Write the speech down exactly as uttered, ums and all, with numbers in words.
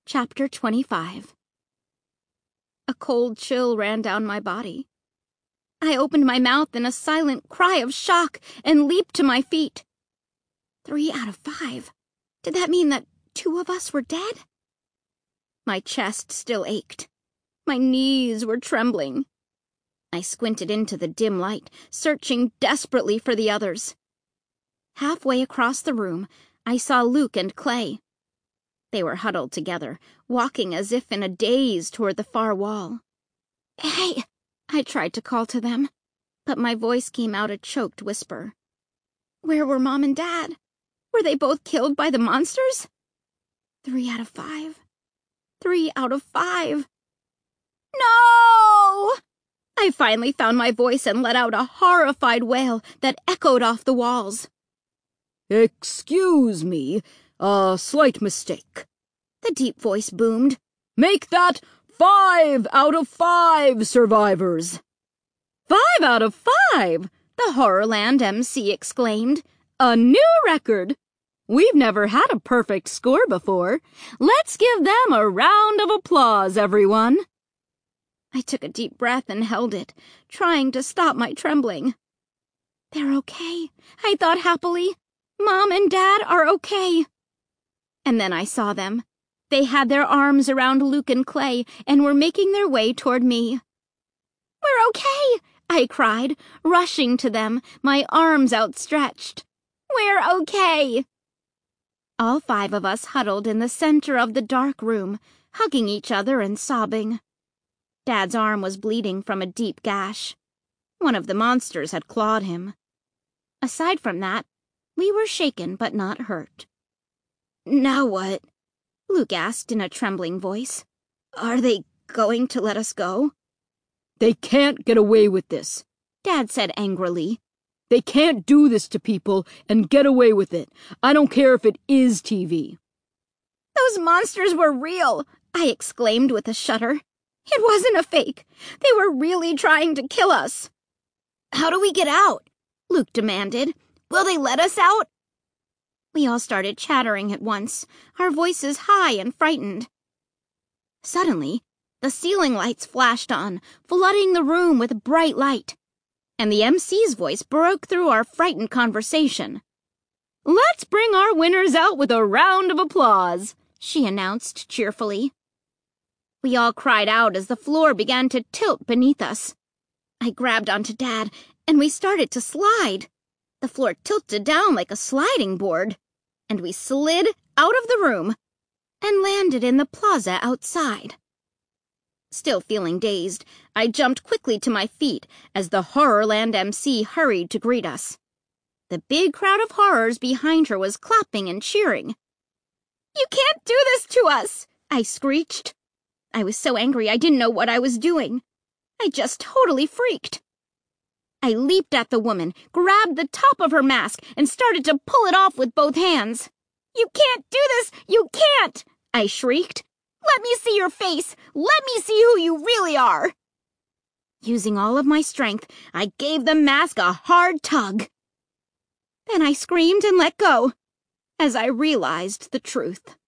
Chapter twenty-five. A cold chill ran down my body. I opened my mouth in a silent cry of shock and leaped to my feet. Three out of five. Did that mean that two of us were dead? My chest still ached. My knees were trembling. I squinted into the dim light, searching desperately for the others. Halfway across the room, I saw Luke and Clay. They were huddled together, walking as if in a daze toward the far wall. "Hey!" I tried to call to them, but my voice came out a choked whisper. Where were Mom and Dad? Were they both killed by the monsters? Three out of five. Three out of five. No! I finally found my voice and let out a horrified wail that echoed off the walls. "Excuse me, a slight mistake," the deep voice boomed. "Make that five out of five survivors." Five out of five, the Horrorland M C exclaimed. A new record. We've never had a perfect score before. Let's give them a round of applause, everyone. I took a deep breath and held it, trying to stop my trembling. They're okay, I thought happily. Mom and Dad are okay. And then I saw them. They had their arms around Luke and Clay and were making their way toward me. We're okay, I cried, rushing to them, my arms outstretched. We're okay. All five of us huddled in the center of the dark room, hugging each other and sobbing. Dad's arm was bleeding from a deep gash. One of the monsters had clawed him. Aside from that, we were shaken but not hurt. Now what? Luke asked in a trembling voice. Are they going to let us go? They can't get away with this, Dad said angrily. They can't do this to people and get away with it. I don't care if it is T V. Those monsters were real, I exclaimed with a shudder. It wasn't a fake. They were really trying to kill us. How do we get out? Luke demanded. Will they let us out? We all started chattering at once, our voices high and frightened. Suddenly, the ceiling lights flashed on, flooding the room with bright light, and the M C's voice broke through our frightened conversation. Let's bring our winners out with a round of applause, she announced cheerfully. We all cried out as the floor began to tilt beneath us. I grabbed onto Dad, and we started to slide. The floor tilted down like a sliding board, and we slid out of the room and landed in the plaza outside. Still feeling dazed, I jumped quickly to my feet as the Horrorland M C hurried to greet us. The big crowd of horrors behind her was clapping and cheering. You can't do this to us, I screeched. I was so angry I didn't know what I was doing. I just totally freaked. I leaped at the woman, grabbed the top of her mask, and started to pull it off with both hands. You can't do this! You can't! I shrieked. Let me see your face! Let me see who you really are! Using all of my strength, I gave the mask a hard tug. Then I screamed and let go, as I realized the truth.